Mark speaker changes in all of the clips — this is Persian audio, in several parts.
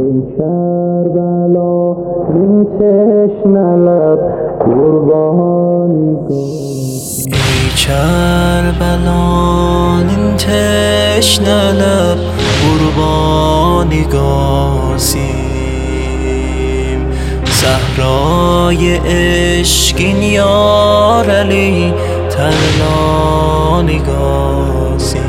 Speaker 1: ای کربلا این تشنه لب قربانی گاسی،
Speaker 2: ای کربلا این تشنه لب قربانی گاسیم. زهرای عشقین یار علی ترلانی گاسیم.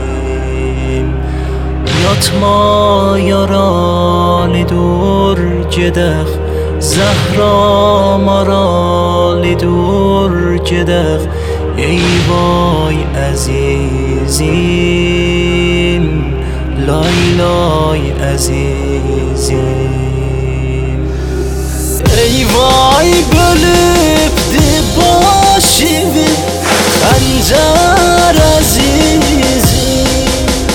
Speaker 2: یاتما یارالی دور جدخ زهرا مارالی دور جدخ ای وای عزیزیم لای لای عزیزیم. ای وای بölüpdi başımı خنجر عزیزim.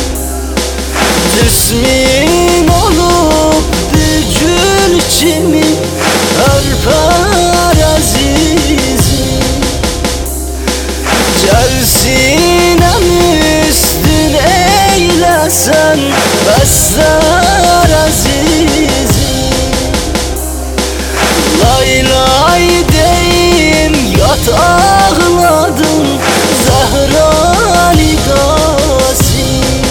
Speaker 2: Cismin olupdi gül kimi örper azizim. Gel sinem üstün eylesen besler azizim. Lay lay deyim yat ağladım Zehrali Gasim.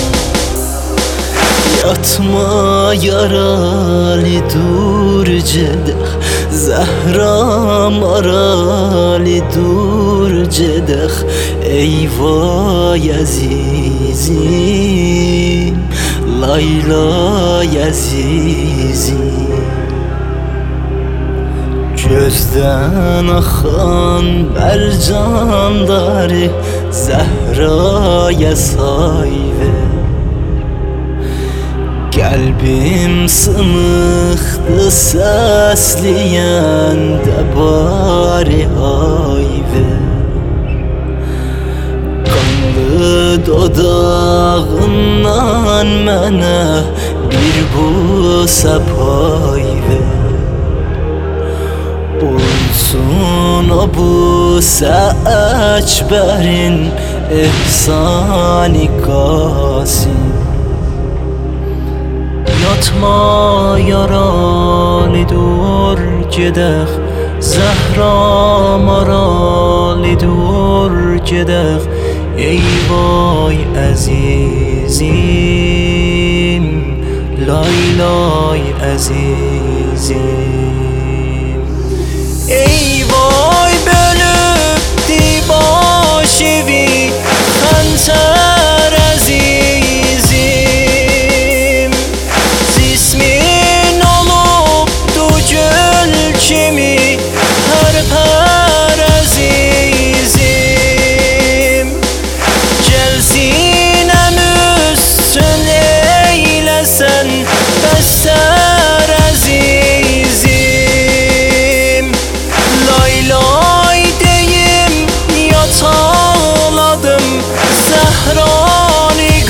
Speaker 2: Yatma yarali dur cedeh Zehra marali dur cedeh ey vay azizim lay lay azizim. Gözden akan mercanları Zehra'ya sayve. Kalbim sınıktı sesleyen de bari hayve. Kanlı dodağından mene bir busa payve. Olsun o busa ekberin ihsani Gasim. Yatma yarali dur cedeh Zehra marali dur cedeh ey vay azizim lay lay azizim. Ey vay bölüpdi başımı hançer azizim. Cismin olupdu gül kimi hörper azizim. Gel sinem üstün eylesen besler azizim. Lay lay deyim yat ağladım Zehrali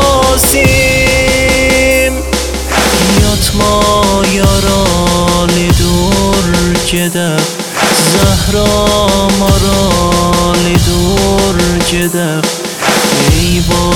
Speaker 2: Gasim. Yatma yarali dur cedeh Zehra marali dur cedeh ey